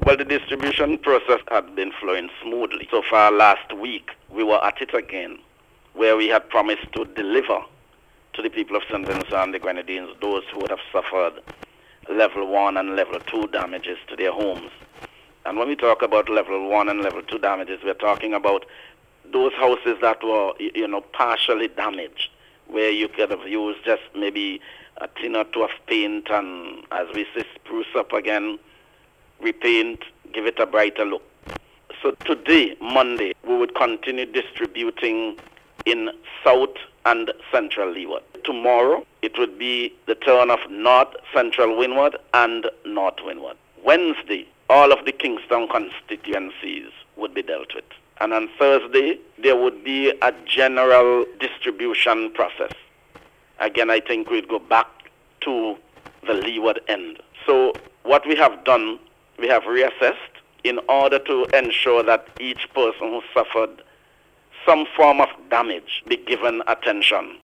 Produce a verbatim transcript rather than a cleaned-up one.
Well, the distribution process had been flowing smoothly. So far last week, we were at it again, where we had promised to deliver to the people of Saint Vincent and the Grenadines those who would have suffered level one and level two damages to their homes. And when we talk about level one and level two damages, we're talking about those houses that were, you know, partially damaged, where you could have used just maybe a tin or two of paint and, as we say, spruce up again, repaint, give it a brighter look. So today, Monday, we would continue distributing in South and Central Leeward. Tomorrow, it would be the turn of North Central Windward and North Windward. Wednesday, all of the Kingston constituencies would be dealt with. And on Thursday, there would be a general distribution process. Again, I think we'd go back to the leeward end. So what we have done, we have reassessed in order to ensure that each person who suffered some form of damage be given attention.